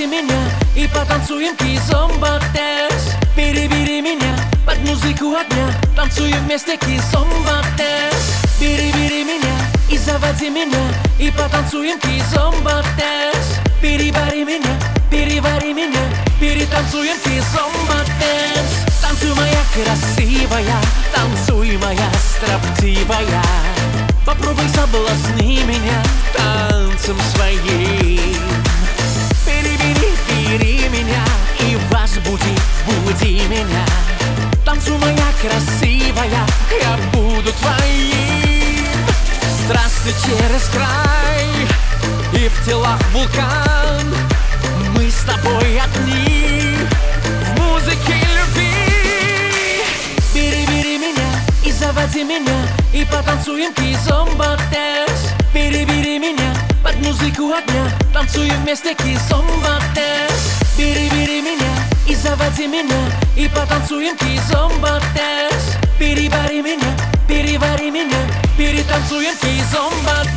заводи меня и потанцуем кизомба-дэнс. Бери меня под музыку огня, танцуем вместе кизомба-дэнс. Бери меня и заводи меня и потанцуем кизомба-дэнс. Перевари меня, перетанцуем кизомба-дэнс. Танцуй, моя красивая, танцуй, моя строптивая. Попробуй соблазни меня танцем своим. Бери меня и буди меня. Танцуй, моя красивая, я буду твоим. Страсти через край и в телах вулкан. Мы с тобой одни в музыке любви. Бери меня и заводи меня и потанцуем кизомба-дэнс. Бери меня под музыку огня, танцуем вместе кизомба-дэнс. Бери меня и заводи меня и потанцуем кизомба-дэнс. Перевари меня, перетанцуем кизомба-дэнс.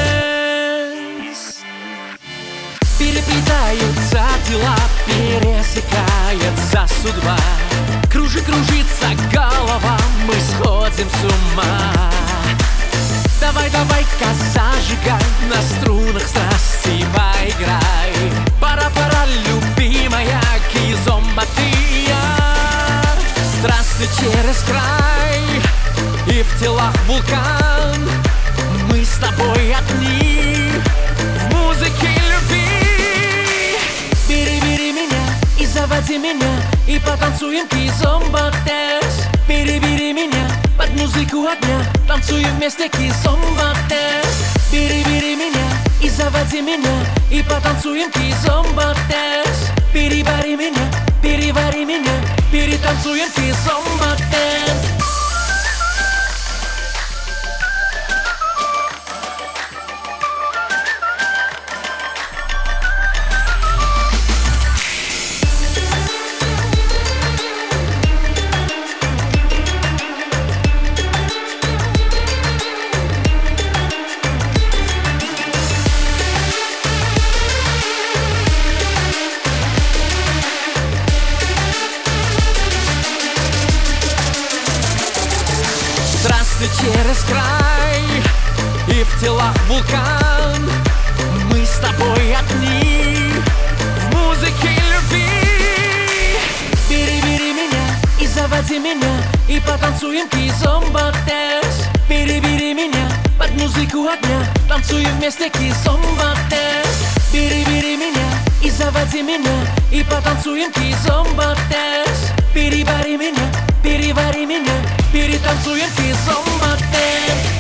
Переплетаются тела, пересекается судьба. Кружится голова, мы сходим с ума. Давай-ка зажигай, на струнах страсти поиграй. Пора, любимая, кизомба ты и я. Страсти через край и в телах вулкан. Мы с тобой одни в музыке любви. Бери меня и заводи меня и потанцуем кизомба-дэнс. Бери меня под музыку огня, танцуем вместе кизомба-дэнс. Бери меня и заводи меня и потанцуем кизомба-дэнс. Перевари меня, перетанцуем кизомба-дэнс. Страсти через край и в телах вулкан. Мы с тобой одни в музыке любви. Бери меня и заводи меня и потанцуем кизомба-дэнс. Бери меня под музыку огня, танцуем вместе кизомба-дэнс. Бери меня и заводи меня и потанцуем кизомба-дэнс. Перевари меня, перетанцуем кизомба-дэнс.